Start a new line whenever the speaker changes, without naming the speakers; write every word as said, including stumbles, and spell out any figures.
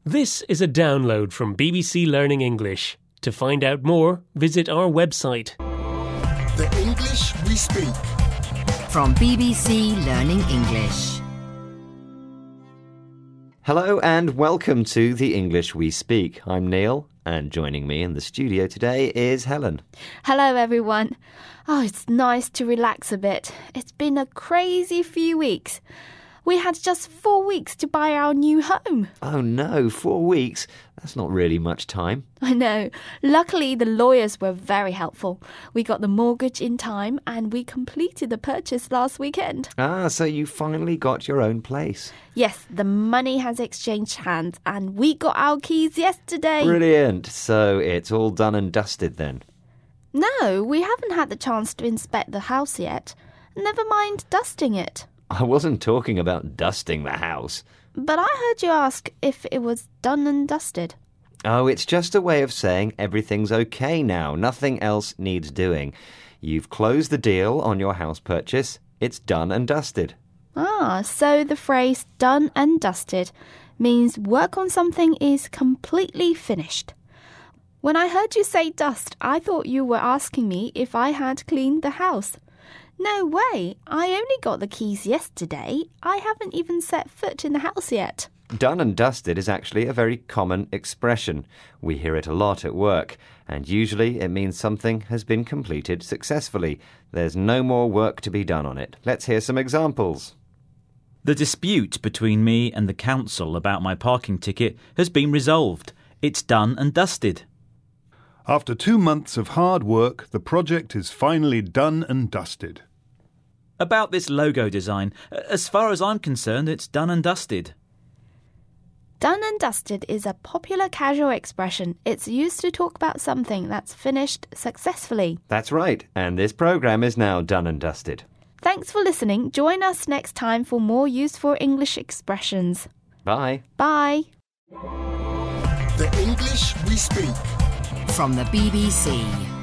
This is a download from B B C Learning English. To find out more, visit our website.
The English we speak.
From B B C Learning English.
Hello and welcome to The English We Speak. I'm Neil, and joining me in the studio today is Helen.
Hello, everyone. Oh, it's nice to relax a bit. It's been a crazy few weeks. We had just four weeks to buy our new home.
Oh no, four weeks? That's not really much time.
I know. Luckily, the lawyers were very helpful. We got the mortgage in time and we completed the purchase last weekend.
Ah, so you finally got your own place.
Yes, the money has exchanged hands and we got our keys yesterday.
Brilliant. So it's all done and dusted then?
No, we haven't had the chance to inspect the house yet. Never mind dusting it.
I wasn't talking about dusting the house.
But I heard you ask if it was done and dusted.
Oh, it's just a way of saying everything's okay now. Nothing else needs doing. You've closed the deal on your house purchase. It's done and dusted.
Ah, so the phrase done and dusted means work on something is completely finished. When I heard you say dust, I thought you were asking me if I had cleaned the house. No way. I only got the keys yesterday. I haven't even set foot in the house yet.
Done and dusted is actually a very common expression. We hear it a lot at work, and usually it means something has been completed successfully. There's no more work to be done on it. Let's hear some examples.
The dispute between me and the council about my parking ticket has been resolved. It's done and dusted.
After two months of hard work, the project is finally done and dusted.
About this logo design, as far as I'm concerned, it's done and dusted.
Done and dusted is a popular casual expression. It's used to talk about something that's finished successfully.
That's right, and this programme is now done and dusted.
Thanks for listening. Join us next time for more useful English expressions.
Bye.
Bye.
The English we speak.
From the B B C.